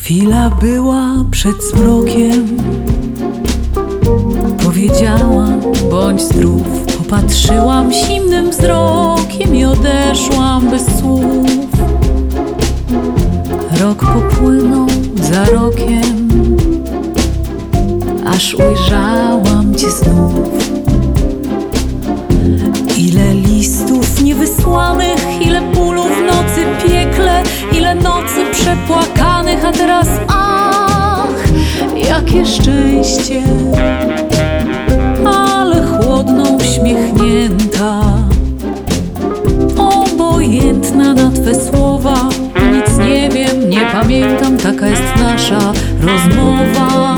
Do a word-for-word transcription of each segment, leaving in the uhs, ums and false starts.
Chwila była przed zmrokiem, powiedziałam bądź zdrów. Popatrzyłam zimnym wzrokiem i odeszłam bez słów. Rok popłynął za rokiem, aż ujrzałam cię znów. Ile listów niewysłanych, ile bólu w nocy piekle, ile nocy przepłakanych, a teraz ach, jakie szczęście. Ale chłodno uśmiechnięta, obojętna na twe słowa. Nic nie wiem, nie pamiętam, taka jest nasza rozmowa.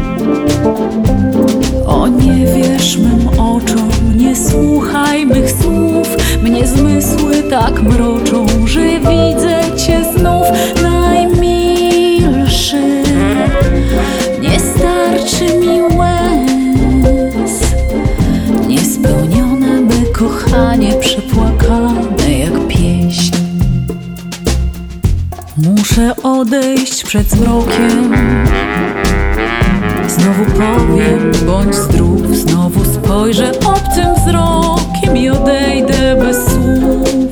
O, nie wierz mym oczom, nie słuchaj mych słów. Mnie zmysły tak mroczą, że widzę cię znów. Najmilszy, nie starczy mi łez. Niespełnione me kochanie, przepłakane jak pieśń. Muszę odejść przed zmrokiem, znowu powiem bądź zdrów. Znowu spojrzę obcym wzrokiem i odejdę bez słów.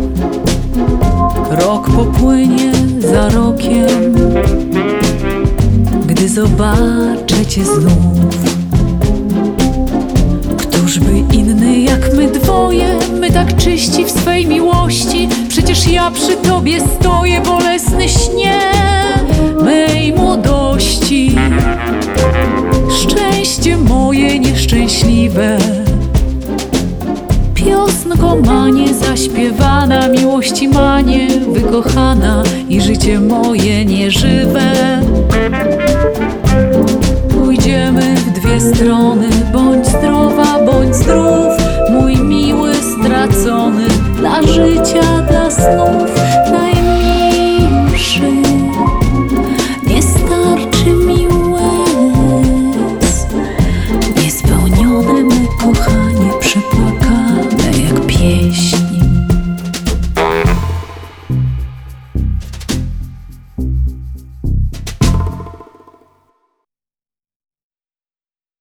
Rok popłynie za rokiem, gdy zobaczę cię znów. Któż by inny jak my dwoje, my tak czyści w swej miłości. Przecież ja przy tobie stoję, bolesny śnie mej młodości. Szczęście moje nieszczęśliwe, piosnko manie zaśpiewana, miłości manie wykochana i życie moje nieżywe. Pójdziemy w dwie strony, bądź zdrowa, bądź zdrów, mój miły stracony, dla życia, dla snów. Najmilszy, nie starczy mi łez. Niespełnione me kochanie, przepłakane jak pieśń.